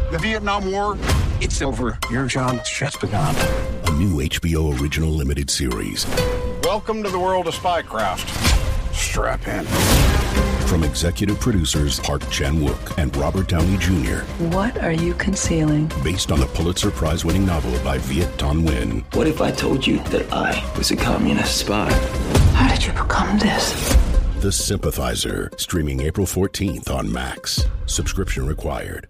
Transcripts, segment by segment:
The Vietnam War, it's over. Your job's just begun. A new HBO original limited series. Welcome to the world of spycraft. Strap in. From executive producers Park Chan-wook and Robert Downey Jr. What are you concealing? Based on the Pulitzer Prize-winning novel by Viet Thanh Nguyen. What if I told you that I was a communist spy? How did you become this? The Sympathizer, streaming April 14th on Max. Subscription required.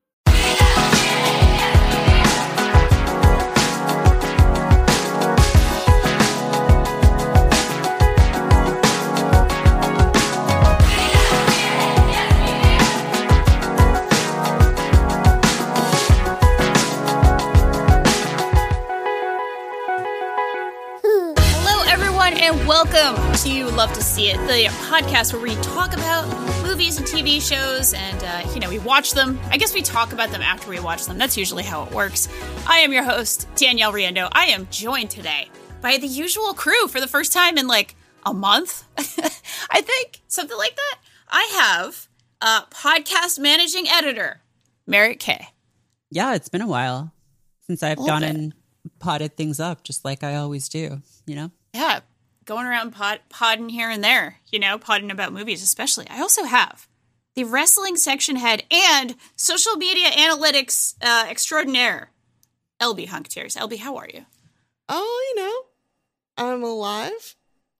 Welcome to Love to See It, the podcast where we talk about movies and TV shows and, we watch them. I guess we talk about them after we watch them. That's usually how it works. I am your host, Danielle Riendeau. I am joined today by the usual crew for the first time in like a month. I think, something like that. I have podcast managing editor, Merritt K. Yeah, it's been a while since I've gone and potted things up just like I always do, you know? Yeah. Going around podding here and there, podding about movies especially. I also have the wrestling section head and social media analytics extraordinaire, LB Hunktears. LB, how are you? Oh, I'm alive.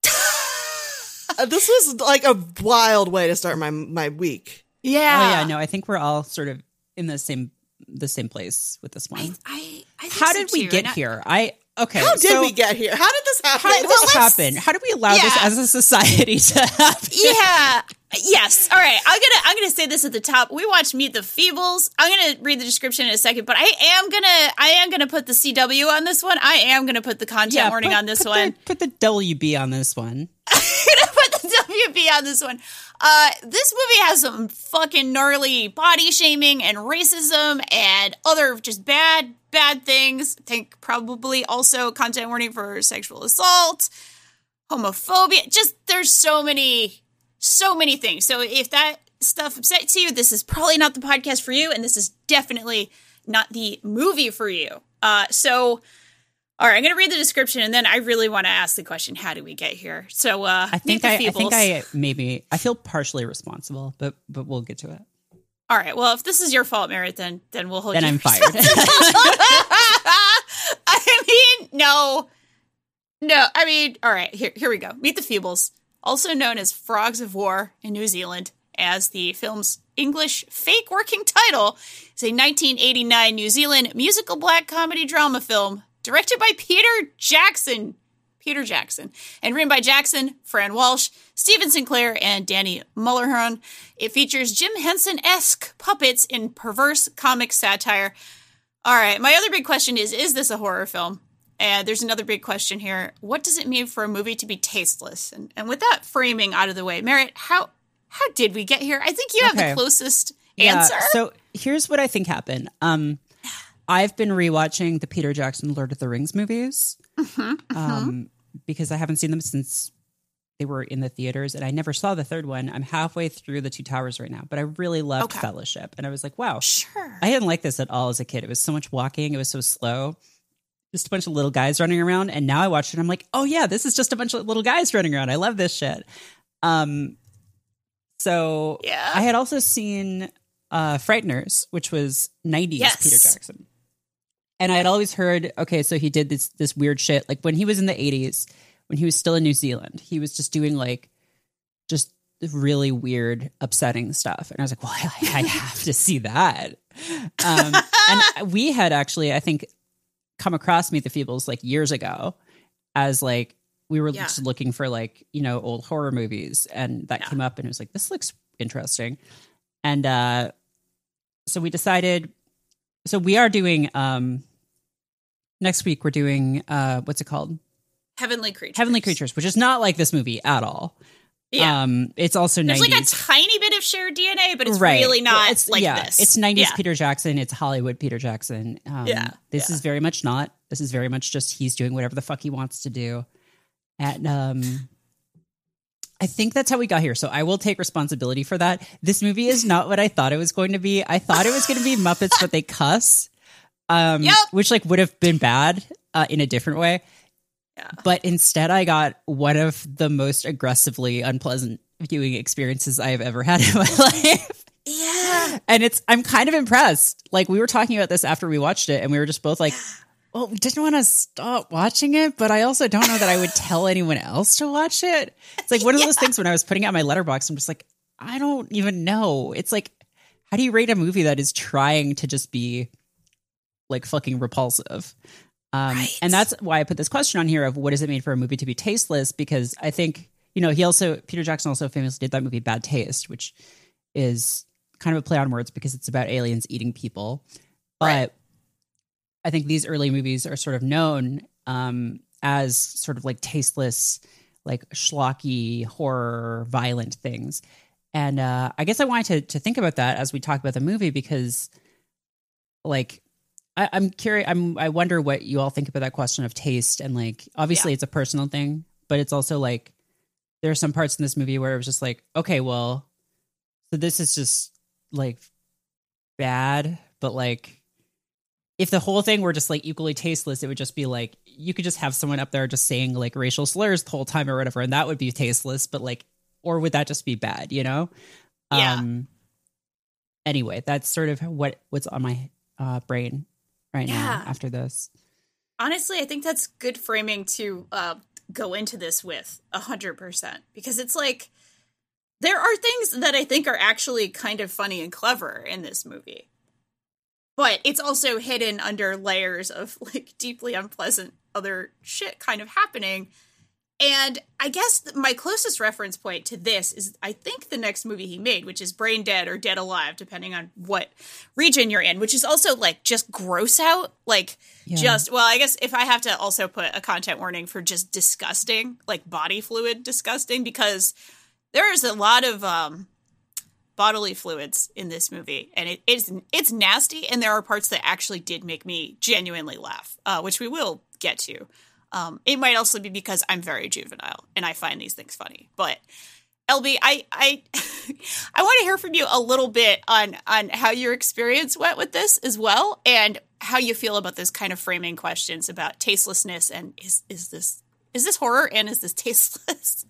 This was like a wild way to start my week. Yeah. Oh, yeah, no, I think we're all sort of in the same place with this one. I think How so did we too. get here? Okay. How did we get here? How did this happen? How did this happen? How did we allow this as a society to happen? Yeah. Yes. All right. I'm gonna say this at the top. We watched Meet the Feebles. I'm gonna read the description in a second, but I am gonna put the CW on this one. I am gonna put the content warning on this one. Put the WB on this one. I'm gonna put the WB on this one. This movie has some fucking gnarly body shaming and racism and other just bad things. I think probably also content warning for sexual assault, homophobia. Just there's so many things. So if that stuff upsets you, this is probably not the podcast for you, and this is definitely not the movie for you. All right, I'm going to read the description, and then I really want to ask the question, how did we get here? So I feel partially responsible, but we'll get to it. All right, well, if this is your fault, Merritt, then we'll hold you. Then I'm fired. No. I mean, all right, here we go. Meet the Feebles, also known as Frogs of War in New Zealand, as the film's English fake working title, is a 1989 New Zealand musical black comedy drama film directed by Peter Jackson, and written by Jackson, Fran Walsh, Stephen Sinclair, and Danny Mullerhorn. It features Jim Henson-esque puppets in perverse comic satire. All right, my other big question is this a horror film? And there's another big question here. What does it mean for a movie to be tasteless? And with that framing out of the way, Merritt, how did we get here? I think you have the closest answer. So here's what I think happened. I've been rewatching the Peter Jackson Lord of the Rings movies because I haven't seen them since they were in the theaters, and I never saw the third one. I'm halfway through The Two Towers right now, but I really loved Fellowship, and I was like, wow, sure. I didn't like this at all as a kid. It was so much walking. It was so slow. Just a bunch of little guys running around, and now I watched it, and I'm like, oh yeah, this is just a bunch of little guys running around. I love this shit. So yeah. I had also seen Frighteners, which was 90s Peter Jackson. And I had always heard, okay, so he did this weird shit. Like when he was in the 80s, when he was still in New Zealand, he was just doing like just really weird, upsetting stuff. And I was like, well, I have to see that. And we had actually, I think, come across Meet the Feebles like years ago as like, we were just looking for like, old horror movies. And that came up and it was like, this looks interesting. And so we decided, so we are doing, next week we're doing, what's it called? Heavenly Creatures. Heavenly Creatures, which is not like this movie at all. Yeah. It's also 90s. There's like a tiny bit of shared DNA, but it's really not this. It's 90s Peter Jackson. It's Hollywood Peter Jackson. This is very much not. This is very much just he's doing whatever the fuck he wants to do. And I think that's how we got here. So I will take responsibility for that. This movie is not what I thought it was going to be. I thought it was going to be Muppets, but they cuss, which like would have been bad in a different way. Yeah. But instead I got one of the most aggressively unpleasant viewing experiences I have ever had in my life. Yeah. And I'm kind of impressed. Like we were talking about this after we watched it and we were just both like, well, we didn't want to stop watching it, but I also don't know that I would tell anyone else to watch it. It's like one of those things when I was putting out my letterbox, I'm just like, I don't even know. It's like, how do you rate a movie that is trying to just be like fucking repulsive? Right. And that's why I put this question on here of what does it mean for a movie to be tasteless? Because I think, Peter Jackson also famously did that movie Bad Taste, which is kind of a play on words because it's about aliens eating people. But right. I think these early movies are sort of known as sort of like tasteless, like schlocky, horror, violent things. And I guess I wanted to think about that as we talk about the movie because, like, I'm curious. I wonder what you all think about that question of taste. And like, obviously, it's a personal thing, but it's also like there are some parts in this movie where it was just like, okay, well, so this is just like bad, but like. If the whole thing were just like equally tasteless, it would just be like you could just have someone up there just saying like racial slurs the whole time or whatever, and that would be tasteless. But like, or would that just be bad? Yeah. Anyway, that's sort of what's on my brain right now after this. Honestly, I think that's good framing to go into this with 100% because it's like there are things that I think are actually kind of funny and clever in this movie. But it's also hidden under layers of like deeply unpleasant other shit kind of happening. And I guess my closest reference point to this is I think the next movie he made, which is Brain Dead or Dead Alive, depending on what region you're in, which is also like just gross out. Like I guess if I have to also put a content warning for just disgusting, like body fluid disgusting, because there is a lot of bodily fluids in this movie, and it's nasty, and there are parts that actually did make me genuinely laugh, which we will get to. It might also be because I'm very juvenile and I find these things funny. But LB, I I want to hear from you a little bit on how your experience went with this as well, and how you feel about this kind of framing questions about tastelessness and is this horror and is this tasteless?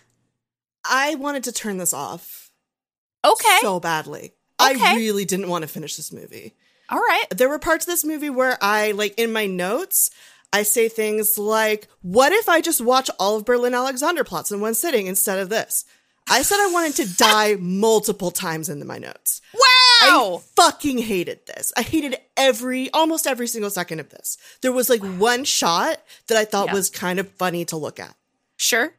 I wanted to turn this off. Okay. So badly. Okay. I really didn't want to finish this movie. All right. There were parts of this movie where I, like, in my notes, I say things like, what if I just watch all of Berlin Alexanderplatz in one sitting instead of this? I said I wanted to die multiple times in my notes. Wow! I fucking hated this. I hated almost every single second of this. There was, like, one shot that I thought was kind of funny to look at. Sure.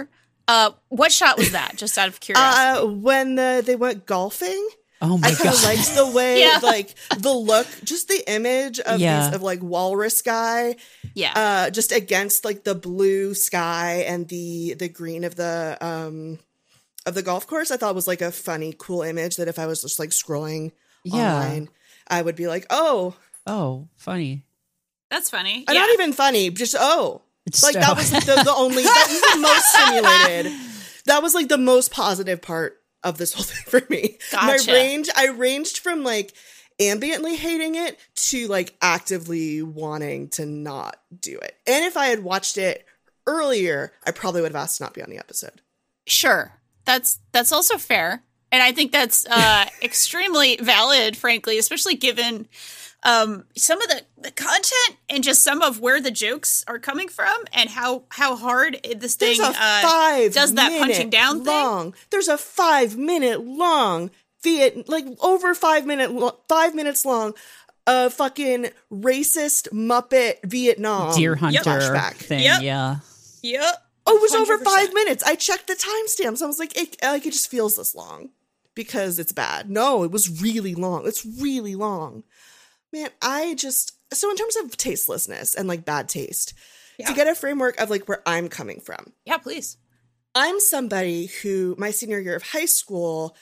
What shot was that? Just out of curiosity. When they went golfing. Oh my God. I kind of liked the way, like, the look, just the image of these, of like walrus guy. Yeah. Just against like the blue sky and the green of the golf course. I thought was like a funny, cool image that if I was just like scrolling online, I would be like, oh, funny. That's funny. Not even funny, just like that was the only, that was the most stimulated. That was like the most positive part of this whole thing for me. Gotcha. I ranged from like ambiently hating it to like actively wanting to not do it. And if I had watched it earlier, I probably would have asked to not be on the episode. Sure. That's also fair. And I think that's extremely valid, frankly, especially given some of the content and just some of where the jokes are coming from and how hard this thing does that punching down thing. There's a 5-minute long over 5 minutes long fucking racist Muppet Vietnam Deer Hunter flashback thing. Yep. Oh, it was 100%. Over 5 minutes. I checked the timestamps. I was like, it just feels this long because it's bad. No, it was really long. It's really long. Man, so in terms of tastelessness and like bad taste, to get a framework of like where I'm coming from. Yeah, please. I'm somebody who, my senior year of high school,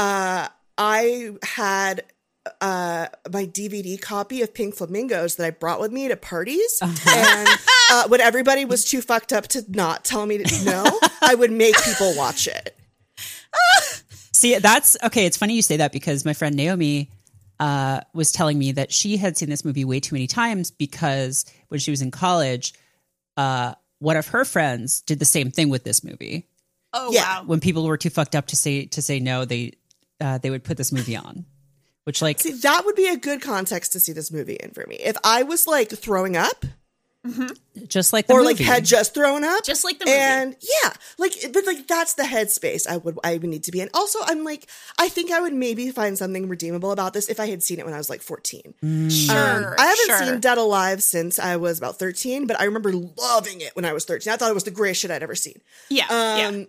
I had my DVD copy of Pink Flamingos that I brought with me to parties. And when everybody was too fucked up to not tell me to know, I would make people watch it. See, that's okay. It's funny you say that because my friend Naomi was telling me that she had seen this movie way too many times because when she was in college, one of her friends did the same thing with this movie. Oh, Yeah. wow. When people were too fucked up to say no, they would put this movie on, which like See, that would be a good context to see this movie in for me. If I was like throwing up just like the or movie. like had just thrown up, Just like the movie. and yeah, like, but like that's the headspace I would need to be in. Also, I'm like, I think I would maybe find something redeemable about this if I had seen it when I was like 14. Sure. I haven't sure. seen Dead Alive since I was about 13, but I remember loving it when I was 13. I thought it was the greatest shit I'd ever seen. Yeah. yeah.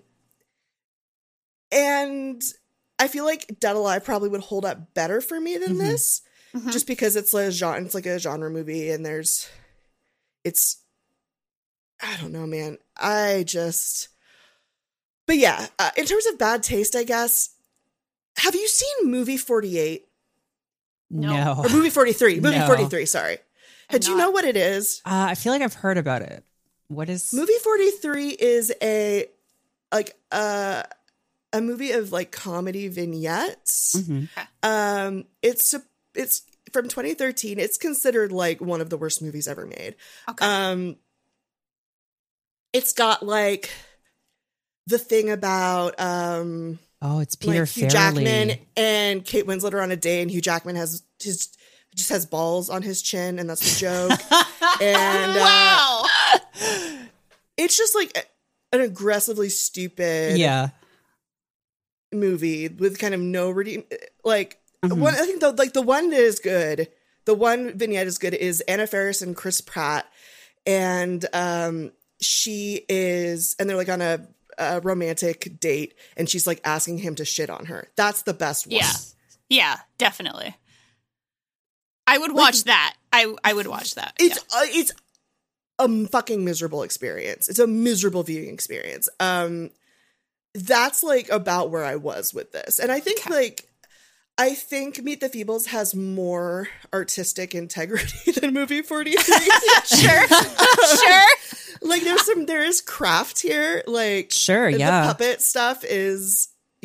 And I feel like Dead Alive probably would hold up better for me than this, just because it's a genre. It's like a genre movie, and I don't know, man. But yeah, in terms of bad taste, I guess. Have you seen Movie 48 no. or Movie 43? Movie No. 43. Sorry. Do you know what it is? I feel like I've heard about it. What is Movie 43 is a movie of like comedy vignettes. It's from 2013. It's considered like one of the worst movies ever made. Okay. It's got like the thing about it's Peter like Hugh Farrelly. Jackman and Kate Winslet are on a date, and Hugh Jackman just has balls on his chin, and that's the joke. And wow. it's just like an aggressively stupid movie with kind of no redeem. Like one, I think the one that is good, the one vignette is good is Anna Faris and Chris Pratt, and they're like on a romantic date, and she's like asking him to shit on her. That's the best one. Yeah, definitely. I would watch that. I would watch that. It's a fucking miserable experience. It's a miserable viewing experience. That's like about where I was with this. And I think I think Meet the Feebles has more artistic integrity than Movie 43. Sure. Like there is craft here. Like Sure, the yeah. puppet stuff is,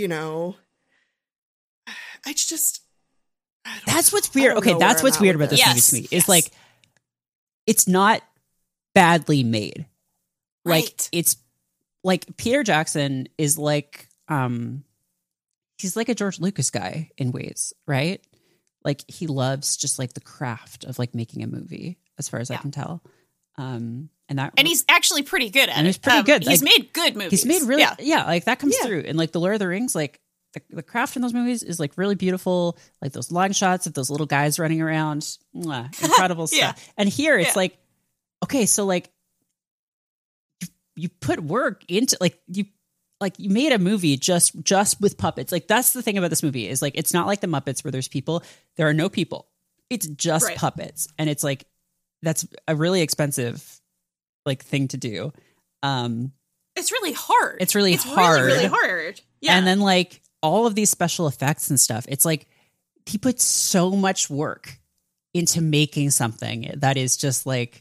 That's what's weird. Okay, that's what's weird about this movie to me. Is like it's not badly made. Like Right. it's like Peter Jackson is like he's like a George Lucas guy in ways, right? Like he loves just like the craft of like making a movie, as far as I can tell. And he's actually pretty good at it. And he's pretty good. He's Like, made good movies. He's made really, like that comes through. And like the Lord of the Rings, like the craft in those movies is like really beautiful. Like those long shots of those little guys running around, incredible stuff. And here it's like, okay, so like you put work into like you made a movie just with puppets. Like that's the thing about this movie is like it's not like the Muppets where there's people. There are no people. It's just puppets, and it's like that's a really expensive like thing to do. It's really hard. It's really hard. Really, really hard. Yeah. And then like all of these special effects and stuff, it's like he put so much work into making something that is just like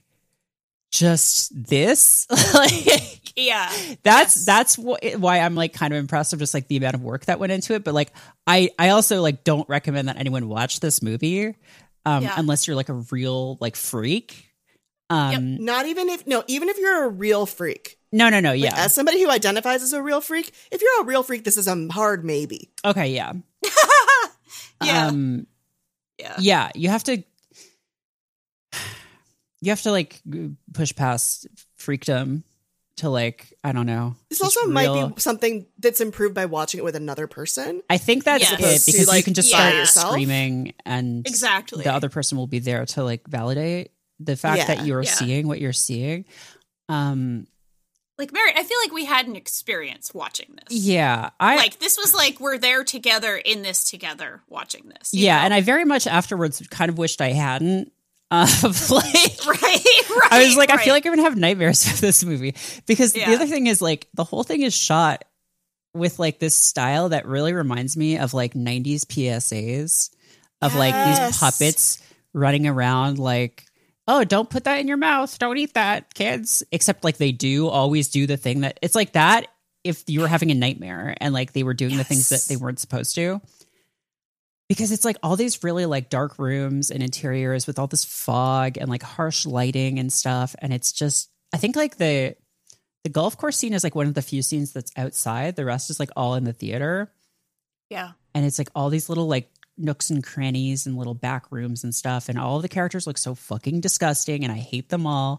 this. Like, that's why I'm like kind of impressed of just like the amount of work that went into it. But like I also like don't recommend that anyone watch this movie unless you're like a real like freak. Not even if you're a real freak. No. Like, Yeah. as somebody who identifies as a real freak, if you're a real freak, this is a hard maybe. Okay. Yeah. Yeah. You have to like push past freakdom to like, I don't know. This also might be something that's improved by watching it with another person. I think that's it Opposed to, because like, you can just by start yourself. screaming and Exactly. the other person will be there to like validate the fact that you're seeing what you're seeing. Like Mary, I feel like we had an experience watching this. Yeah. Like this was like we're there together in this together watching this. you know? And I very much afterwards kind of wished I hadn't. Of like, right. I was like, I feel like I'm gonna have nightmares with this movie because the other thing is like the whole thing is shot with like this style that really reminds me of like 90s PSAs of like these puppets running around like oh, don't put that in your mouth. Don't eat that, kids. Except like they do always do the thing that it's like that if you were having a nightmare and like they were doing the things that they weren't supposed to. Because it's like all these really like dark rooms and interiors with all this fog and like harsh lighting and stuff. And it's just, I think like the golf course scene is like one of the few scenes that's outside. The rest is like all in the theater. Yeah. And it's like all these little like nooks and crannies and little back rooms and stuff. And all of the characters look so fucking disgusting and I hate them all.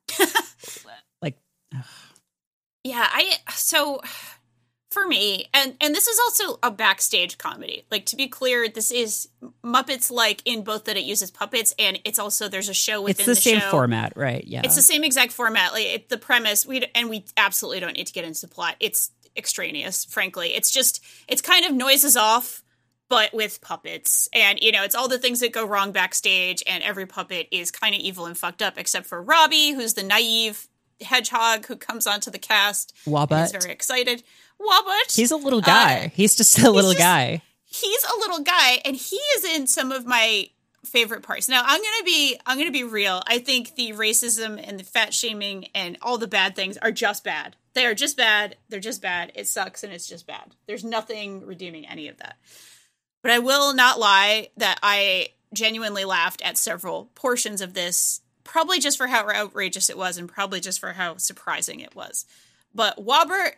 Like, ugh. Yeah, so for me, and this is also a backstage comedy. Like, to be clear, this is Muppets like in both that it uses puppets and it's also there's a show within the show. It's the same format, right? Yeah. It's the same exact format. Like the premise, we absolutely don't need to get into the plot. It's extraneous, frankly. It's kind of noises off, but with puppets. And, you know, it's all the things that go wrong backstage and every puppet is kind of evil and fucked up except for Robbie, who's the naive hedgehog who comes onto the cast. Wobbut. He's very excited. Wobbut. He's a little guy. He's just a little guy. He's a little guy, and he is in some of my favorite parts. Now, I'm gonna be real. I think the racism and the fat shaming and all the bad things are just bad. They are just bad. They're just bad. It sucks, and it's just bad. There's nothing redeeming any of that. But I will not lie that I genuinely laughed at several portions of this, probably just for how outrageous it was and probably just for how surprising it was. But Wobbut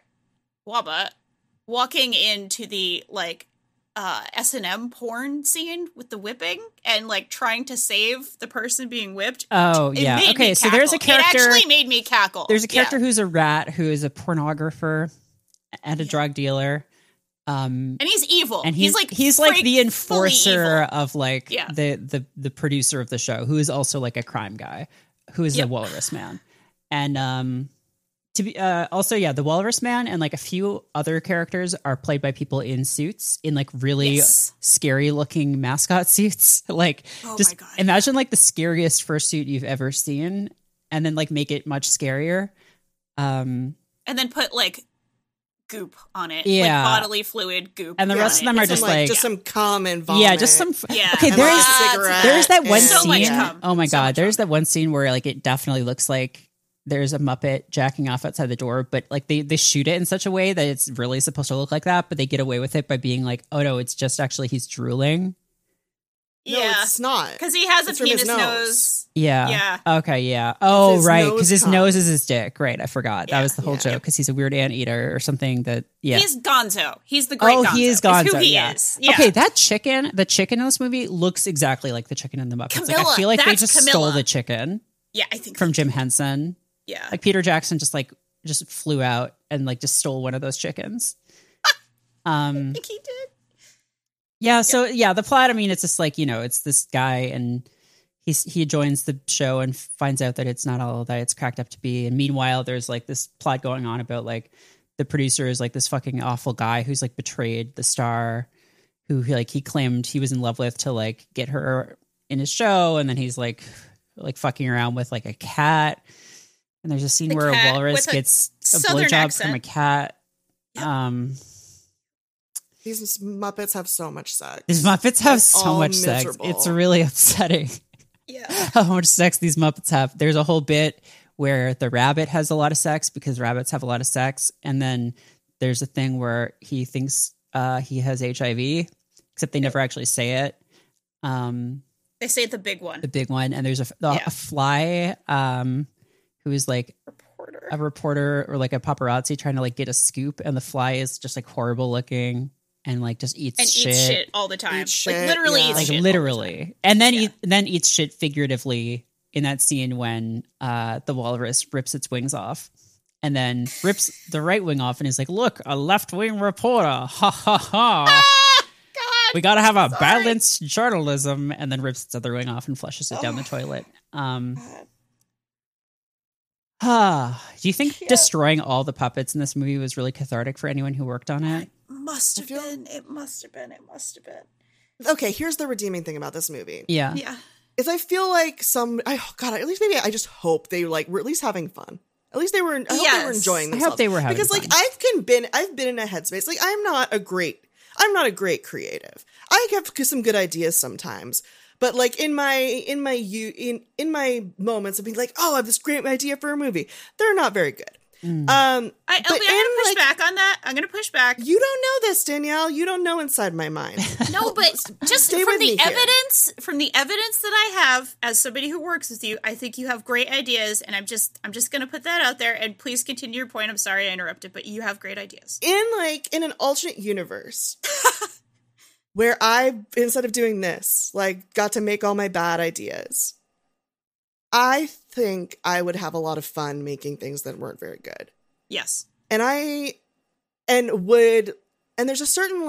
walking into the like S&M porn scene with the whipping and like trying to save the person being whipped. Oh, yeah. Okay, so there's a character. It actually made me cackle. There's a character who's a rat who is a pornographer and a drug dealer. And he's evil. And he's like the enforcer of like the producer of the show, who is also like a crime guy, who is the Walrus Man. And to be also, the Walrus Man and like a few other characters are played by people in suits, in like really scary looking mascot suits. Like, just imagine like the scariest fursuit you've ever seen, and then like make it much scarier. And then put like goop on it, like bodily fluid goop, and the rest of them are just like just some cum and vomit. Yeah, just some. Okay, there's that one scene. Oh my god, there's that one scene where like it definitely looks like there's a Muppet jacking off outside the door, but like they shoot it in such a way that it's really supposed to look like that, but they get away with it by being like, oh no, it's just actually he's drooling. No, it's not, because he has a penis nose. Yeah. Okay. Yeah. Oh, right. Because his nose is his dick. Right. I forgot. That was the whole joke. Because he's a weird anteater or something. That He's Gonzo. He's the great Gonzo. Oh, he is Gonzo. It's who he is. Yeah. Okay. The chicken in this movie looks exactly like the chicken in the Muppets. Camilla, like, I feel like they just stole the chicken. Yeah, I think from Jim Henson. Yeah. Like Peter Jackson just flew out and like just stole one of those chickens. I think he did. Yeah, so the plot, I mean, it's just like, you know, it's this guy and he joins the show and finds out that it's not all that it's cracked up to be. And meanwhile, there's like this plot going on about like the producer is like this fucking awful guy who's like betrayed the star who he claimed he was in love with to like get her in his show. And then he's like fucking around with like a cat. And there's a scene where a walrus gets a blowjob from a cat. Yep. These Muppets have so much sex. These Muppets have so much sex. It's really upsetting. Yeah. How much sex these Muppets have. There's a whole bit where the rabbit has a lot of sex because rabbits have a lot of sex. And then there's a thing where he thinks he has HIV, except they never actually say it. They say the big one. The big one. And there's a fly who is like a reporter or like a paparazzi trying to like get a scoop. And the fly is just like horrible looking. And like just eats shit all the time. Eats like shit, literally yeah. eats like shit. Literally. And then eats shit figuratively in that scene when the walrus rips its wings off. And then rips the right wing off and is like, look, a left-wing reporter. Ha ha ha. God, we gotta have a balanced journalism. And then rips its other wing off and flushes it down the toilet. Do you think destroying all the puppets in this movie was really cathartic for anyone who worked on it? Must have been. It must have been. Okay, here's the redeeming thing about this movie. Yeah. Is I feel like at least maybe I just hope they like were at least having fun. At least they were. I hope they were enjoying themselves. I hope they were having because fun. like I've been in a headspace. Like I'm not a great creative. I have some good ideas sometimes, But like in my moments of being like, oh, I have this great idea for a movie, they're not very good. I'm going to push back on that. I'm going to push back. You don't know this, Danielle. You don't know inside my mind. No, but just from the evidence, that I have as somebody who works with you, I think you have great ideas, and I'm just going to put that out there. And please continue your point. I'm sorry I interrupted, but you have great ideas. In an alternate universe, where I, instead of doing this, like got to make all my bad ideas, I think I would have a lot of fun making things that weren't very good. Yes. And there's a certain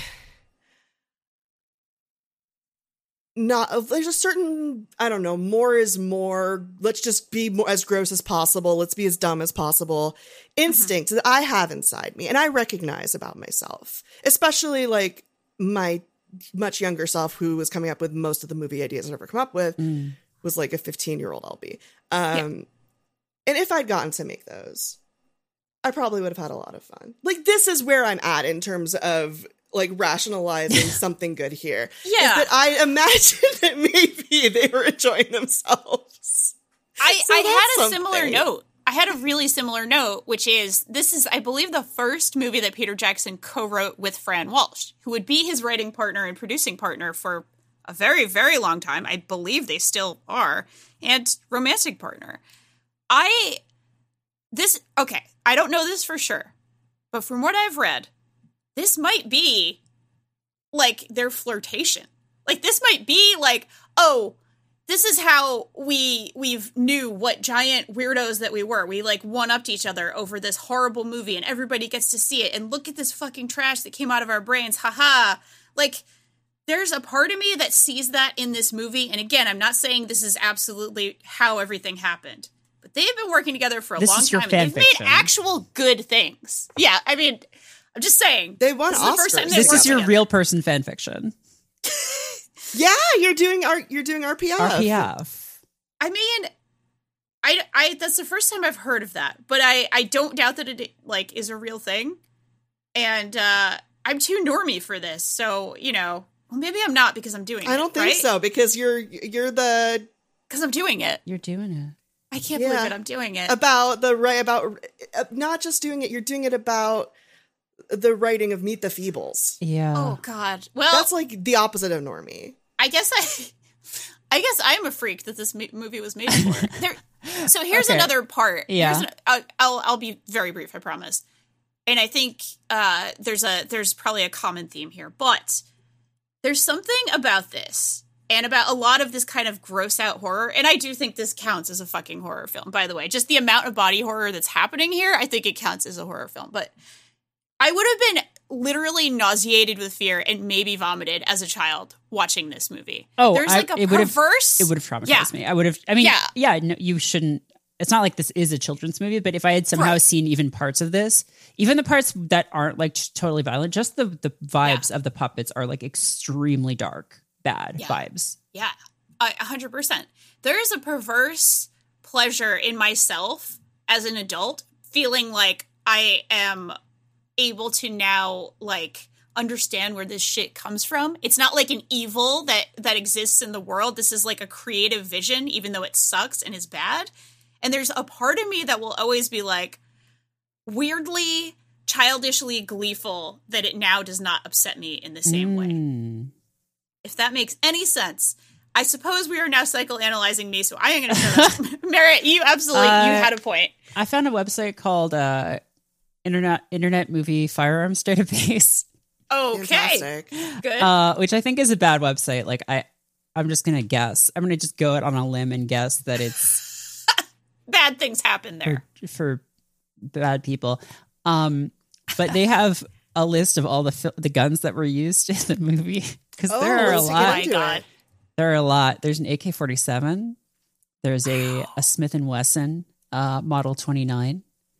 I don't know, more is more, let's just be more as gross as possible, let's be as dumb as possible instinct that I have inside me and I recognize about myself, especially like my much younger self who was coming up with most of the movie ideas I've ever come up with. Was like a 15-year-old I'll be. And if I'd gotten to make those, I probably would have had a lot of fun. Like, this is where I'm at in terms of like rationalizing something good here. Yeah. Is that I imagine that maybe they were enjoying themselves. I had a similar note. I had a really similar note, which is, this is, I believe, the first movie that Peter Jackson co-wrote with Fran Walsh, who would be his writing partner and producing partner for a very, very long time. I believe they still are. And romantic partner. I don't know this for sure, but from what I've read, this might be like their flirtation. Like, this might be like, oh, this is how we've knew what giant weirdos that we were. We like one-upped each other over this horrible movie and everybody gets to see it. And look at this fucking trash that came out of our brains. Haha. Like, there's a part of me that sees that in this movie. And again, I'm not saying this is absolutely how everything happened, but they've been working together for a long time. And they've made actual good things. Yeah. I mean, I'm just saying. They won Oscars. This is your real person fan fiction. Yeah. You're doing RPF. RPF. I mean, I that's the first time I've heard of that, but I don't doubt that it like is a real thing. And, I'm too normie for this. So, you know, well, maybe I'm not because I'm doing it. I don't think so, because you're because I'm doing it. You're doing it. I can't believe it. I'm doing it. About not just doing it, you're doing it about the writing of Meet the Feebles. Yeah. Oh God. Well, that's like the opposite of normie. I guess I'm a freak that this movie was made for. So here's another part. Yeah. I'll be very brief, I promise. And I think there's probably a common theme here, but there's something about this and about a lot of this kind of gross out horror. And I do think this counts as a fucking horror film, by the way. Just the amount of body horror that's happening here, I think it counts as a horror film. But I would have been literally nauseated with fear and maybe vomited as a child watching this movie. Oh, there's like a perverse. It would have traumatized me. I would have. I mean, no, you shouldn't. It's not like this is a children's movie, but if I had somehow seen even parts of this, even the parts that aren't like totally violent, just the vibes of the puppets are like extremely dark, bad vibes. Yeah, 100%. There is a perverse pleasure in myself as an adult, feeling like I am able to now like understand where this shit comes from. It's not like an evil that exists in the world. This is like a creative vision, even though it sucks and is bad. And there's a part of me that will always be like weirdly, childishly gleeful that it now does not upset me in the same way. If that makes any sense. I suppose we are now psychoanalyzing me, so I am going to shut up. Merritt, you absolutely, you had a point. I found a website called Internet Movie Firearms Database. Okay. Good. Which I think is a bad website. Like I'm just going to guess. I'm going to just go out on a limb and guess that it's bad things happen there for bad people. But they have a list of all the guns that were used in the movie because there are a lot. Oh my God. There are a lot. There's an AK-47. There's a Smith & Wesson Model 29.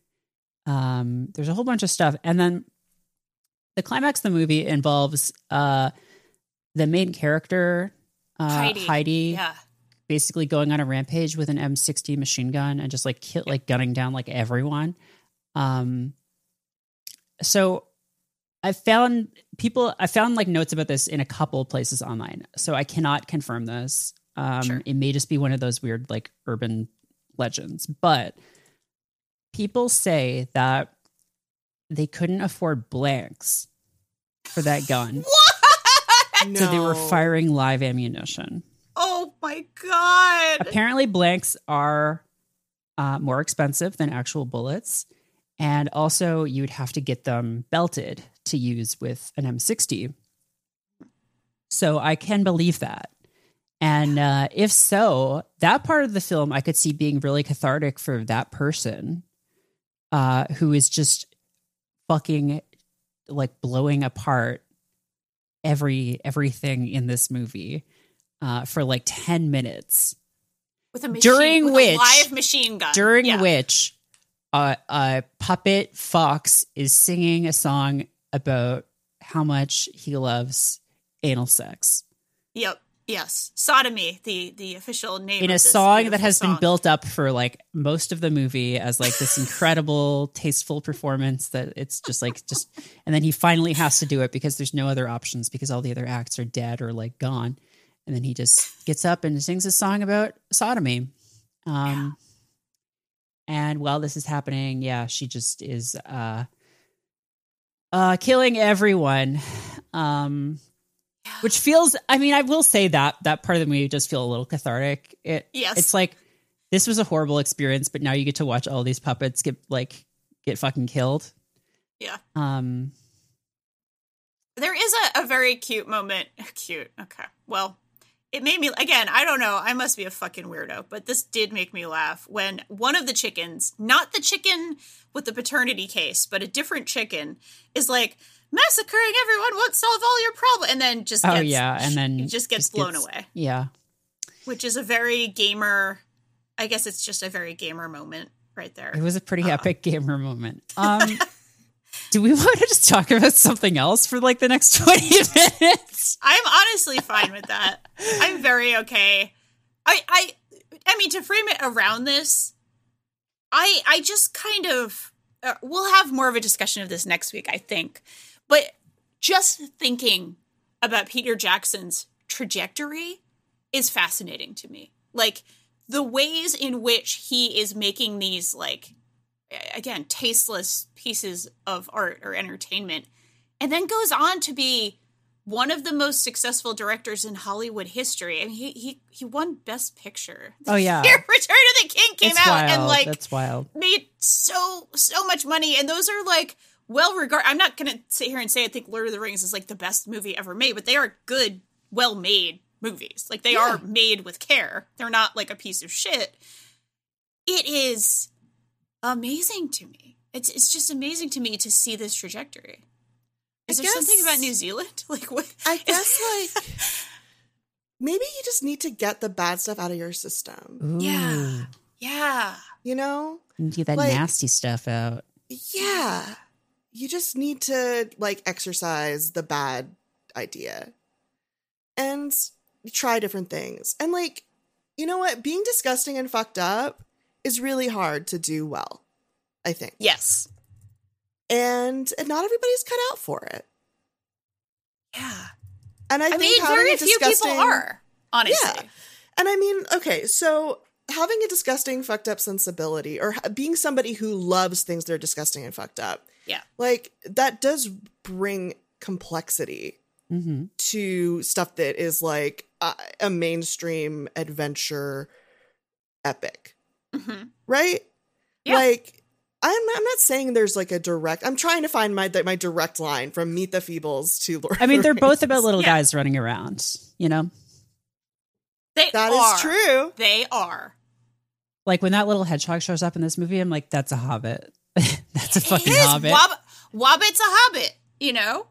There's a whole bunch of stuff. And then the climax of the movie involves the main character, Heidi, basically going on a rampage with an M60 machine gun and just like gunning down like everyone. So I found like notes about this in a couple places online, so I cannot confirm this. Sure. It may just be one of those weird like urban legends, but people say that they couldn't afford blanks for that gun. What? So they were firing live ammunition. Oh my God. Apparently blanks are more expensive than actual bullets. And also you would have to get them belted to use with an M60. So I can believe that. And if so, that part of the film I could see being really cathartic for that person who is just fucking like blowing apart everything in this movie for like 10 minutes. With a machine, a live machine gun. During which a puppet fox is singing a song about how much he loves anal sex. Yep. Yes. Sodomy, the official name in of a this song that has song. been built up for like most of the movie as like this incredible, tasteful performance that it's just and then he finally has to do it because there's no other options because all the other acts are dead or like gone. And then he just gets up and sings a song about sodomy. And while this is happening, she just is killing everyone. Which feels, I mean, I will say that part of the movie does feel a little cathartic. It's like, this was a horrible experience, but now you get to watch all these puppets get fucking killed. Yeah. There is a very cute moment. Cute. Okay. Well, it made me, again, I don't know. I must be a fucking weirdo, but this did make me laugh when one of the chickens, not the chicken with the paternity case, but a different chicken, is like, massacring everyone won't solve all your problems, and then just gets blown away. Yeah. Which is a very gamer, I guess it's just a very gamer moment right there. It was a pretty epic gamer moment. Do we want to just talk about something else for like the next 20 minutes? I'm honestly fine with that. I'm very okay. I mean, to frame it around this, I just kind of, we'll have more of a discussion of this next week, I think. But just thinking about Peter Jackson's trajectory is fascinating to me. Like, the ways in which he is making these, like, again, tasteless pieces of art or entertainment, and then goes on to be one of the most successful directors in Hollywood history. I mean, he won Best Picture. Oh, yeah. Return of the King came out wild. and, like, that's wild. Made so much money. And those are, like, well-regarded. I'm not going to sit here and say I think Lord of the Rings is, like, the best movie ever made, but they are good, well-made movies. Like, they are made with care. They're not, like, a piece of shit. It is amazing to me. It's just amazing to me to see this trajectory. Is there something about New Zealand? Like, what? I guess, like, maybe you just need to get the bad stuff out of your system. Ooh. Yeah. You know? Get that nasty stuff out. Yeah. You just need to, like, exercise the bad idea. And try different things. And, like, you know what? Being disgusting and fucked up is really hard to do well, I think. Yes. And not everybody's cut out for it. Yeah. And I think very few people are, honestly. Yeah. And I mean, okay, so having a disgusting, fucked up sensibility, or being somebody who loves things that are disgusting and fucked up, like, that does bring complexity to stuff that is like a mainstream adventure epic. Right? Yeah. Like, I'm not saying there's like a direct, I'm trying to find my direct line from Meet the Feebles to Lord of the they're Rings. both about little guys running around, you know? That is true. They are. Like, when that little hedgehog shows up in this movie, I'm like, that's a hobbit. That's a fucking hobbit. Wobbit's a hobbit, you know?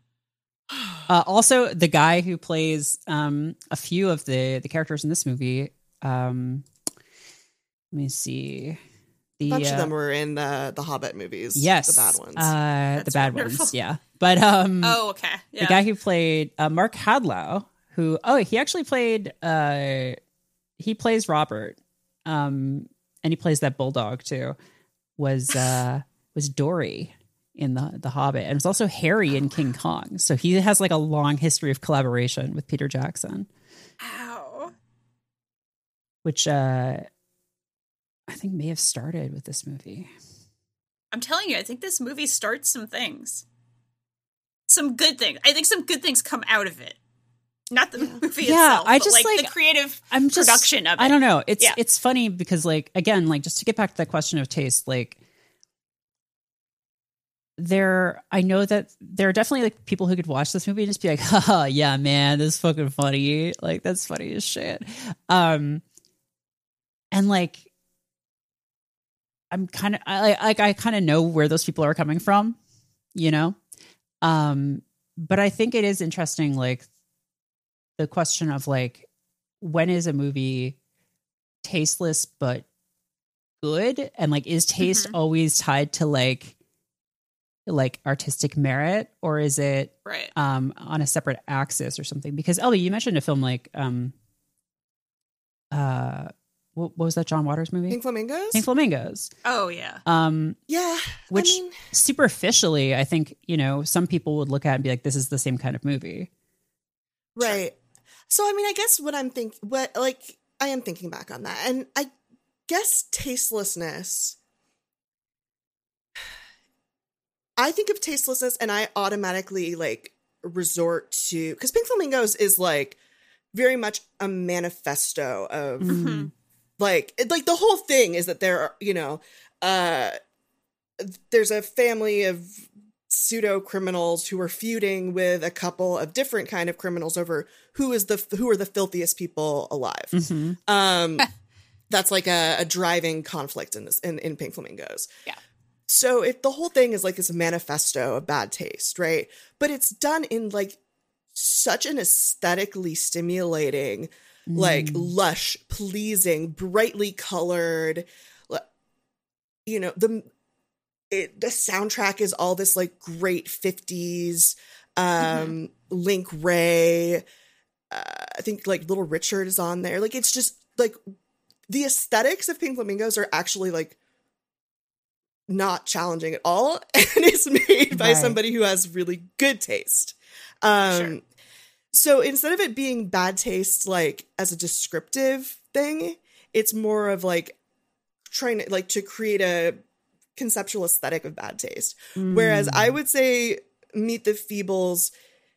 Also, the guy who plays a few of the characters in this movie, let me see. A bunch of them were in the Hobbit movies. Yes. The bad ones. The bad wonderful. ones, yeah. But oh, okay. Yeah. The guy who played Mark Hadlow, he actually played he plays Robert. And he plays that bulldog too. Was Dory in the Hobbit, and it's also Harry in King Kong. So he has like a long history of collaboration with Peter Jackson. Ow. Which I think may have started with this movie. I'm telling you, I think this movie starts some things. Some good things. I think some good things come out of it. Not the movie itself, I but just like the creative production of it. I don't know. It's funny because like, again, like just to get back to the question of taste, like I know that there are definitely like people who could watch this movie and just be like, haha, yeah, man, this is fucking funny. Like that's funny as shit. And like, I'm kind of I kind of know where those people are coming from, you know? But I think it is interesting, like the question of like, when is a movie tasteless but good? And like, is taste always tied to like artistic merit, or is it right on a separate axis or something? Because Elby, you mentioned a film like what was that John Waters movie? Pink Flamingos? Pink Flamingos. Oh yeah. Yeah. Which superficially, I think, you know, some people would look at it and be like, this is the same kind of movie. Right. So, I mean, I guess I am thinking back on that. And I guess tastelessness, I think of tastelessness and I automatically like resort to, because Pink Flamingos is like very much a manifesto of like the whole thing is that there are, you know, there's a family of pseudo criminals who are feuding with a couple of different kind of criminals over who are the filthiest people alive. That's like a driving conflict in this in Pink Flamingos. Yeah. So the whole thing is like this manifesto of bad taste, right? But it's done in like such an aesthetically stimulating, like lush, pleasing, brightly colored, you know, the soundtrack is all this like great 50s, Link Ray, I think like Little Richard is on there. Like, it's just like the aesthetics of Pink Flamingos are actually like not challenging at all. And it's made by somebody who has really good taste. Sure. So instead of it being bad taste, like as a descriptive thing, it's more of like trying to like to create a conceptual aesthetic of bad taste. Whereas I would say Meet the Feebles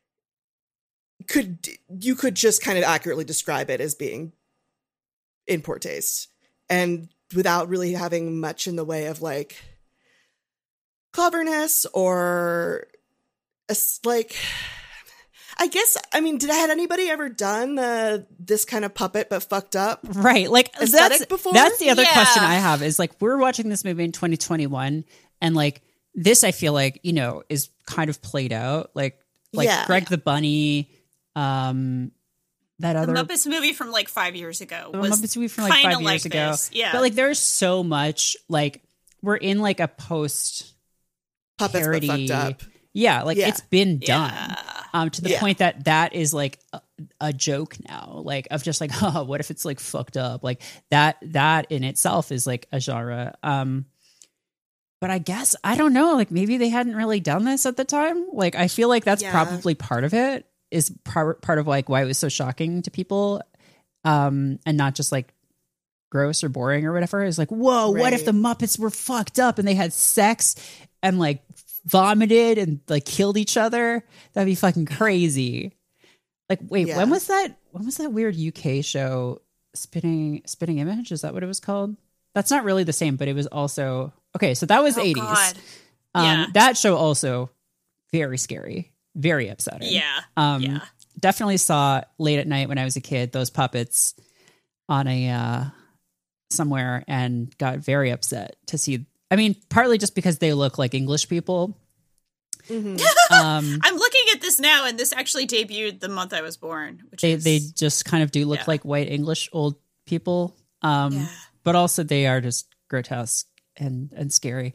you could just kind of accurately describe it as being in poor taste and without really having much in the way of like cleverness or like, I guess, I mean, had anybody ever done this kind of puppet but fucked up? Right. Like aesthetic before? That's the other question I have is like, we're watching this movie in 2021 and like this, I feel like, you know, is kind of played out. Like Greg the Bunny, that other the Muppets movie from like 5 years ago. The Muppets movie from like 5 years ago. Yeah. But like there's so much like we're in like a post puppets but fucked up. Yeah, like it's been done to the point that is like a joke now, like of just like, oh, what if it's like fucked up? Like that in itself is like a genre. But I guess, I don't know, like maybe they hadn't really done this at the time. Like I feel like that's probably part of it, is part of like why it was so shocking to people, and not just like gross or boring or whatever. Is like, whoa, what if the Muppets were fucked up and they had sex and like vomited and like killed each other? That'd be fucking crazy. Like, wait, when was that weird UK show, Spitting Image? Is that what it was called? That's not really the same, but it was also okay. So that was 80s. God. That show also very scary, very upsetting. Yeah. Definitely saw late at night when I was a kid those puppets on a somewhere and got very upset to see. I mean, partly just because they look like English people. I'm looking at this now, and this actually debuted the month I was born. Which they just kind of do look like white English old people. But also they are just grotesque and scary.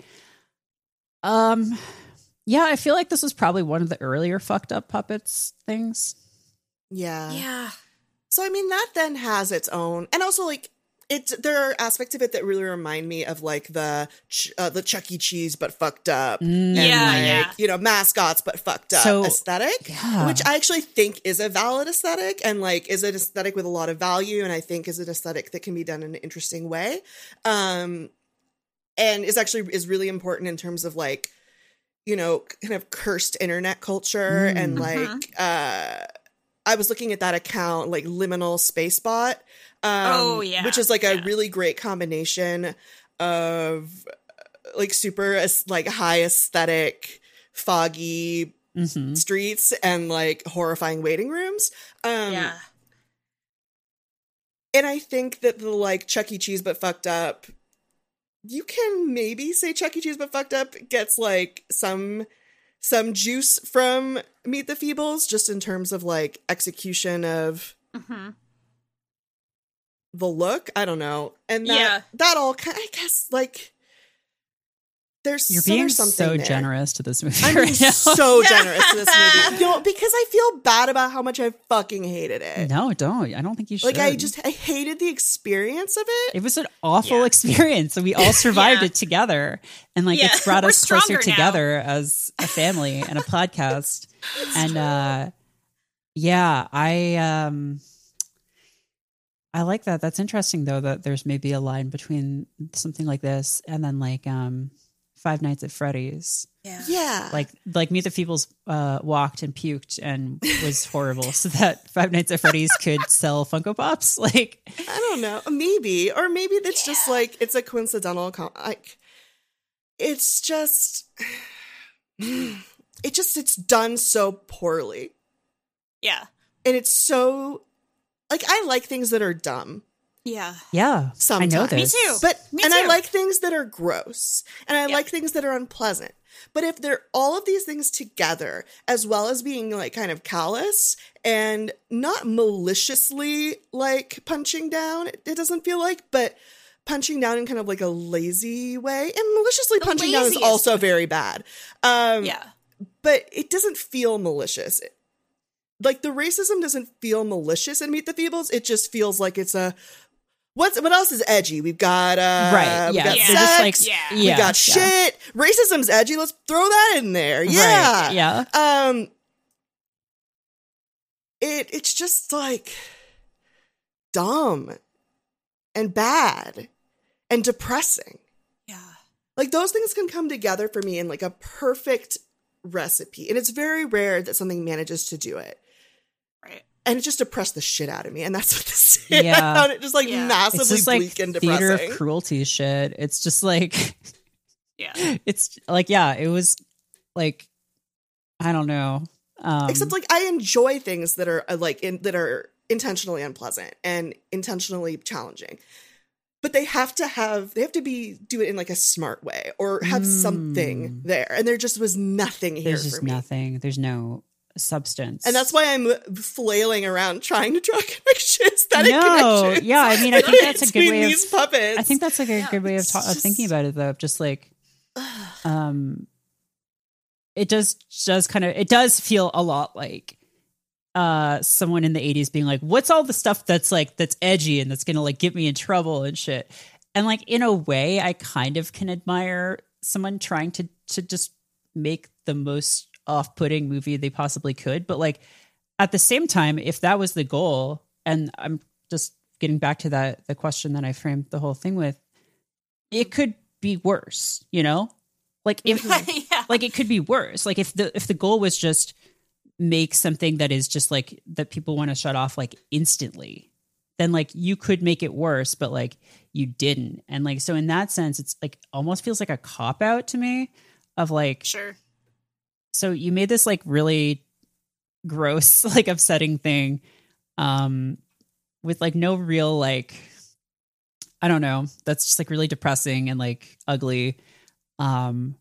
Yeah, I feel like this was probably one of the earlier fucked up puppets things. Yeah. Yeah. So, I mean, that then has its own, and also like there are aspects of it that really remind me of like the Chuck E. Cheese but fucked up, and you know, mascots but fucked up aesthetic, which I actually think is a valid aesthetic and like is an aesthetic with a lot of value, and I think is an aesthetic that can be done in an interesting way, and is really important in terms of like, you know, kind of cursed internet culture and like I was looking at that account like Liminal Spacebot. Which is like a really great combination of like super like high aesthetic, foggy streets and like horrifying waiting rooms. And I think that the like Chuck E. Cheese but fucked up, you can maybe say Chuck E. Cheese but fucked up gets like some juice from Meet the Feebles, just in terms of like execution of the look. I don't know. And that all kind of, I guess, like you're being something so there. generous to this movie. I'm being so generous to this movie. You know, because I feel bad about how much I fucking hated it. No, don't. I don't think you should. Like I hated the experience of it. It was an awful experience, and we all survived it together. And like it's brought us closer together as a family and a podcast. And I like that. That's interesting though, that there's maybe a line between something like this and then like Five Nights at Freddy's. Yeah. Like Meet the Feebles walked and puked and was horrible so that Five Nights at Freddy's could sell Funko Pops. Like, I don't know. Maybe. Or maybe it's just like it's a coincidental like it's just it's done so poorly. Yeah. And it's so like I like things that are dumb. Yeah. Yeah. Sometimes. I know this. Me too. But Me and too. I like things that are gross. And I like things that are unpleasant. But if they're all of these things together, as well as being like kind of callous and not maliciously like punching down, it doesn't feel like, but punching down in kind of like a lazy way. And maliciously punching down is also very bad. But it doesn't feel malicious. Like the racism doesn't feel malicious in Meet the Feebles. It just feels like it's a what else is edgy? We've got we got sex, we got shit. Racism's edgy. Let's throw that in there. Yeah. Right. Yeah. It's just like dumb and bad and depressing. Yeah. Like those things can come together for me in like a perfect recipe. And it's very rare that something manages to do it. Right. And it just depressed the shit out of me. And that's what this is. Yeah. I found it just like massively it's just bleak and depressing. Theater of cruelty shit. It's just like, it's like, it was like, I don't know. Except like I enjoy things that are that are intentionally unpleasant and intentionally challenging. But they have to do it in like a smart way or have something there. And there just was nothing here. There's just for me. nothing. There's no substance. And that's why I'm flailing around trying to draw connections. Yeah, I mean, I think that's a good way of these puppets. I think that's like a good way of thinking about it, though. Just like, it does feel a lot like someone in the 80s being like, what's all the stuff that's edgy and that's gonna like get me in trouble and shit. And like in a way I kind of can admire someone trying to just make the most off-putting movie they possibly could, but like at the same time, if that was the goal, and I'm just getting back to the question that I framed the whole thing with, it could be worse, you know? Like if like it could be worse. Like if the goal was just make something that is just like that people want to shut off like instantly, then like you could make it worse, but like you didn't. And like so in that sense, it's like almost feels like a cop out to me of like, sure. So you made this like really gross, like upsetting thing, with like no real like, I don't know, that's just like really depressing and like ugly. And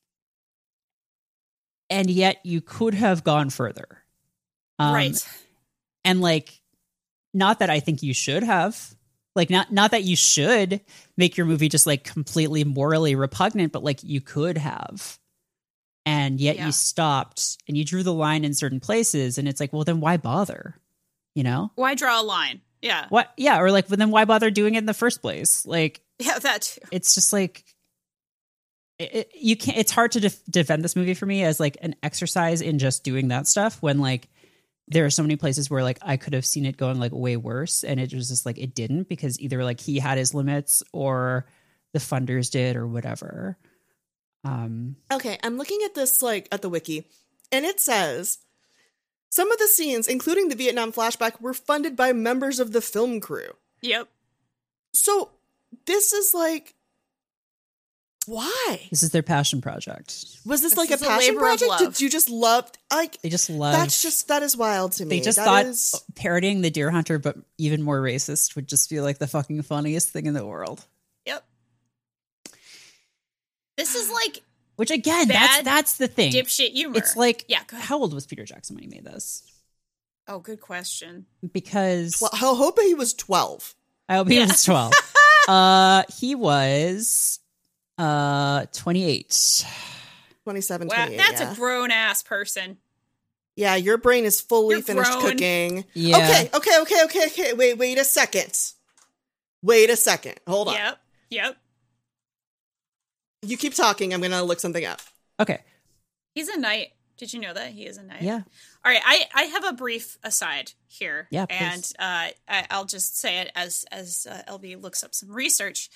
yet you could have gone further. Right. And like, not that I think you should have, like, not that you should make your movie just like completely morally repugnant, but like you could have. And yet you stopped and you drew the line in certain places. And it's like, well, then why bother? You know? Why draw a line? Yeah. What? Yeah, or like, well, then why bother doing it in the first place? Like, Yeah, that too. it's just like you can't. It's hard to defend this movie for me as like an exercise in just doing that stuff when like there are so many places where like I could have seen it going like way worse, and it was just like it didn't because either like he had his limits or the funders did or whatever. Okay, I'm looking at this like at the wiki, and it says some of the scenes, including the Vietnam flashback, were funded by members of the film crew. Yep. So this is like, why? This is their passion project. Was this like is a a passion labor of project? love. Did you just love like They just love. that is wild to me. They just That thought is- parodying the Deer Hunter, but even more racist, would just feel like the fucking funniest thing in the world. Yep. This is like Which again, Bad that's the thing. dipshit humor. It's like, yeah. Go ahead. how old was Peter Jackson when he made this? Oh, good question. Because I hope he was 12. I hope he was 12. He was 28. 27, Wow, 28. that's yeah. a grown ass person. Yeah, your brain is fully You're finished grown. cooking. Yeah. Okay. Wait a second. Hold on. Yep. You keep talking. I'm going to look something up. Okay. He's a knight. Did you know that he is a knight? Yeah. All right, I have a brief aside here. Yeah, and please. I'll just say it as LB looks up some research.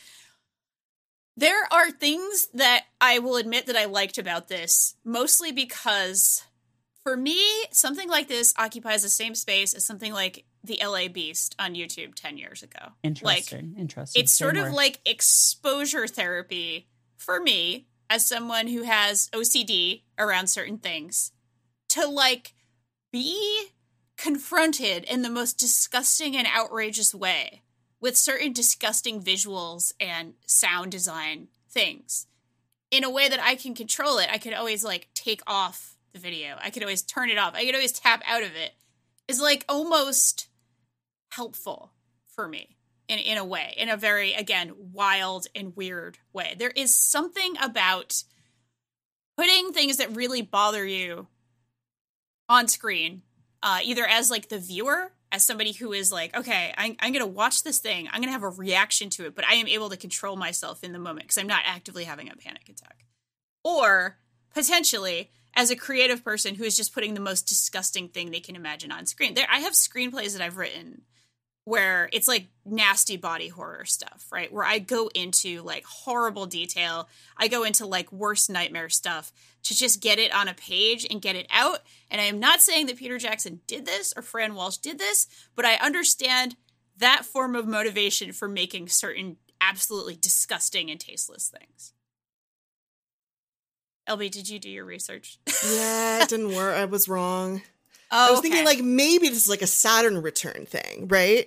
There are things that I will admit that I liked about this, mostly because for me, something like this occupies the same space as something like the LA Beast on YouTube 10 years ago. Interesting. Interesting. It's Say sort of more. like exposure therapy for me as someone who has OCD around certain things to like be confronted in the most disgusting and outrageous way with certain disgusting visuals and sound design things in a way that I can control it. I could always like take off the video. I could always turn it off. I could always tap out of it. Is like almost helpful for me in a way, in a very, again, wild and weird way. There is something about putting things that really bother you on screen, either as like the viewer, as somebody who is like, okay, I'm going to watch this thing. I'm going to have a reaction to it, but I am able to control myself in the moment because I'm not actively having a panic attack. Or potentially as a creative person who is just putting the most disgusting thing they can imagine on screen. I have screenplays that I've written where it's like nasty body horror stuff, right? Where I go into like horrible detail. I go into like worst nightmare stuff to just get it on a page and get it out. And I am not saying that Peter Jackson did this or Fran Walsh did this, but I understand that form of motivation for making certain absolutely disgusting and tasteless things. LB, did you do your research? Yeah, it didn't work. I was wrong. Oh, I was thinking like maybe this is like a Saturn return thing, right?